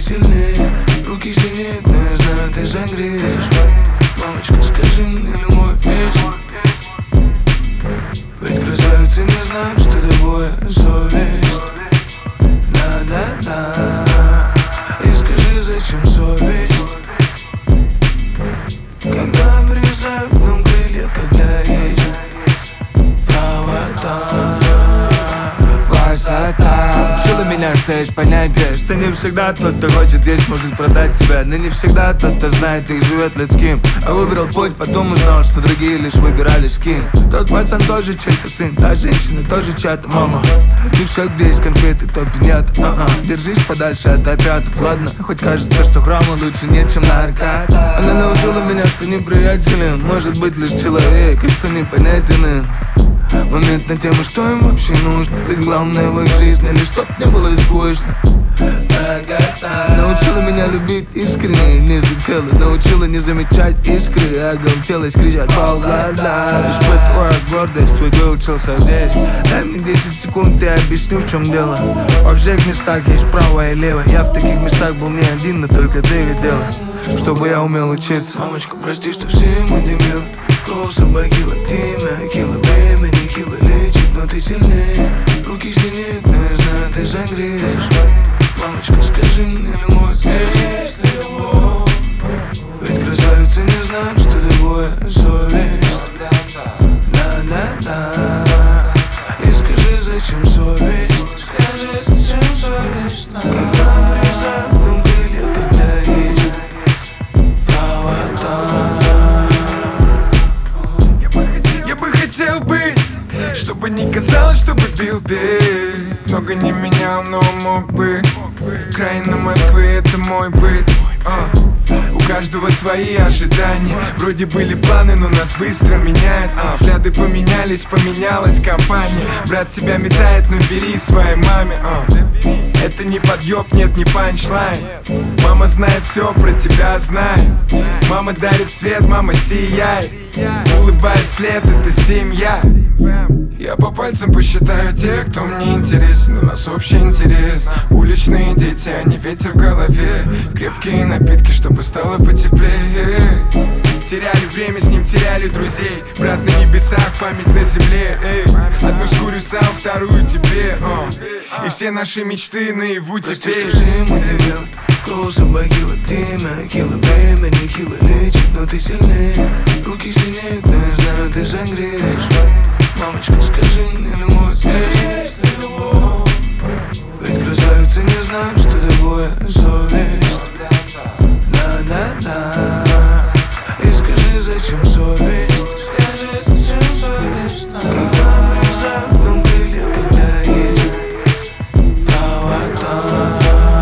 сильнее. Руки синеют, но я знаю, ты согреешь. Мамочка, скажи мне любовь есть. Ведь красавицы не знают, что такое совесть. Да-да-да. И скажи, зачем совесть? Когда вырезают нам крылья, когда есть правота. Красота учила меня, что есть понятие, что не всегда тот, кто хочет есть, может продать тебя. Но не всегда тот, кто знает и живет людским. А выбрал путь, потом узнал, что другие лишь выбирали скин. Тот пацан тоже чей-то сын, та женщина тоже чья-то мама. Не все, где есть конфеты, то пинята. Держись подальше от опятов, ладно? Хоть кажется, что храма лучше нет, чем наркот. Она научила меня, что неприятелем может быть лишь человек, и что непонятен момент на тему, что им вообще нужно. Ведь главное в их жизни лишь чтоб не было скучно. Научила меня любить искренне, не за тело. Научила не замечать искры, оголтелась, кричать бау-ла-ла. Лишь твоя гордость, ведь выучился здесь. Дай мне 10 секунд, я объясню, в чем дело. Во всех местах есть правое и левое. Я в таких местах был не один, но только ты видела, чтобы я умел учиться. Мамочка, прости, что все мы дебилы. Кровь собакила, время кило, время не кило лечит, но ты сильнее. Руки синеют, но я знаю, ты согреешь. Мамочка, скажи мне любовь есть. Ведь красавицы не знают, что такое совесть. Да-да-да. И скажи, зачем совесть? Скажи, зачем совесть? Когда вырезают нам крылья, когда есть правота. Хотел быть, чтобы не казалось, чтобы бил бей. Много не менял, но мог бы. Окраина Москвы — это мой быт. У каждого свои ожидания. Вроде были планы, но нас быстро меняют. Взгляды поменялись, поменялась компания. Брат тебя метает, но бери своей маме. Это не подъеб, нет, не панчлайн. Мама знает все про тебя, знает. Мама дарит свет, мама сияет. Улыбаясь вслед, это семья. Я по пальцам посчитаю тех, кто мне интересен. У нас общий интерес. Уличные дети, а не ветер в голове. Крепкие напитки, чтобы стало потеплее. Теряли время, с ним теряли друзей. Брат на небесах, память на земле. Одну скурю сам, вторую тебе. И все наши мечты наяву теперь. Прости, что все мы дебилы. Кровь собакила, время кило, время не кило лечит, но ты сильнее. Руки синеют, но я знаю, ты согреешь. Мамочка, скажи мне любовь есть. Ведь красавицы не знают, что такое совесть. Да-да-да. И скажи, зачем совесть? Скажи, зачем совесть? Когда вырезают нам крылья, когда есть правота.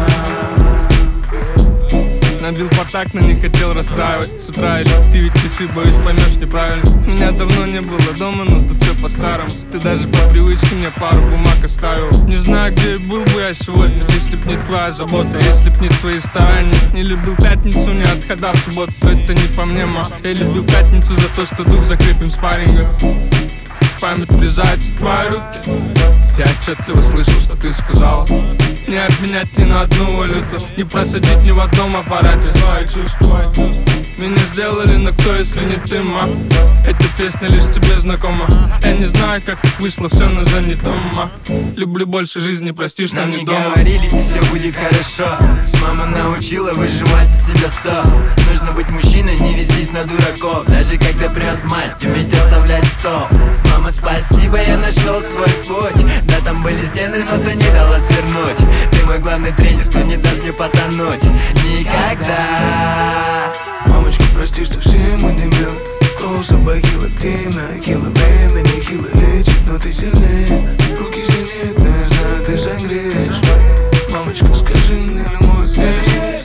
Набил портак, но не хотел расстраивать. С утра или ты ведь часы, боюсь, поймешь неправильно. Меня давно не было дома, но тут все по-старому. Ты даже по привычке мне пару бумаг оставил. Не знаю, где был бы я сегодня, если б не твоя забота, если б не твои старания. Не любил пятницу, не отхода в субботу, это не по мне, ма. Я любил пятницу за то, что дух закрепим спарринга. В память врезаются твои руки. Я отчетливо слышал, что ты сказал. Не обменять ни на одну валюту, не просадить ни в одном аппарате. Твои чувства меня сделали, но кто, если не ты, ма? Эта песня лишь тебе знакома. Я не знаю, как так вышло, все на занятом, ма. Люблю больше жизни, прости, что не дома. Нам не говорили, и все будет хорошо. Мама научила выжимать из себя 100. Нужно быть мужчиной, не вестись на дураков. Даже когда прет масть, уметь оставлять стол. Мама, спасибо, я нашел свой путь. Да, там были стены, но ты не дала свернуть. Ты мой главный тренер, кто не даст мне потонуть никогда. Мамочка, прости, что все мы дебилы. Кровь собакила, время кило, время не кило лечит, но ты сильнее. Руки синеют, но я знаю, ты согреешь. Мамочка, скажи мне любовь есть.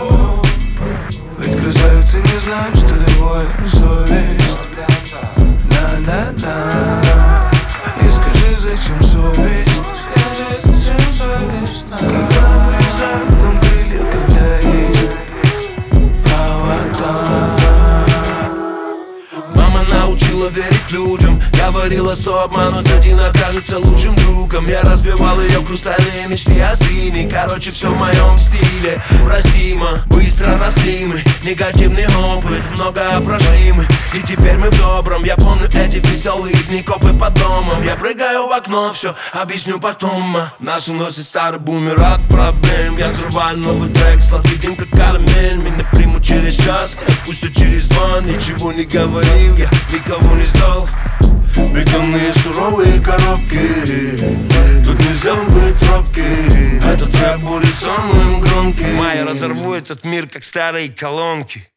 Ведь красавицы не знают, что такое совесть. Да-да-да. И скажи, зачем совесть? Скажи, зачем совесть? Когда вырезают нам крылья, когда есть правота. Мама научила верить людям. Я говорила, что обмануть один окажется лучшим другом. Я разбивал ее хрустальные мечты о сыне. Короче, все в моем стиле. Простимо, быстро росли мы. Негативный опыт, много прошли мы. И теперь мы в добром. Я помню эти веселые дни, копы под домом. Я прыгаю в окно, все объясню потом. Нас уносит старый бумер от проблем. Я взрываю новый трек, сладкий дым как карамель. Меня примут через час, пусть и через два. Ничего не говорил, я никого не ждал. Бетонные суровые коробки, тут нельзя быть робким. Этот рэп будет самым громким. Майя разорву этот мир, как старые колонки.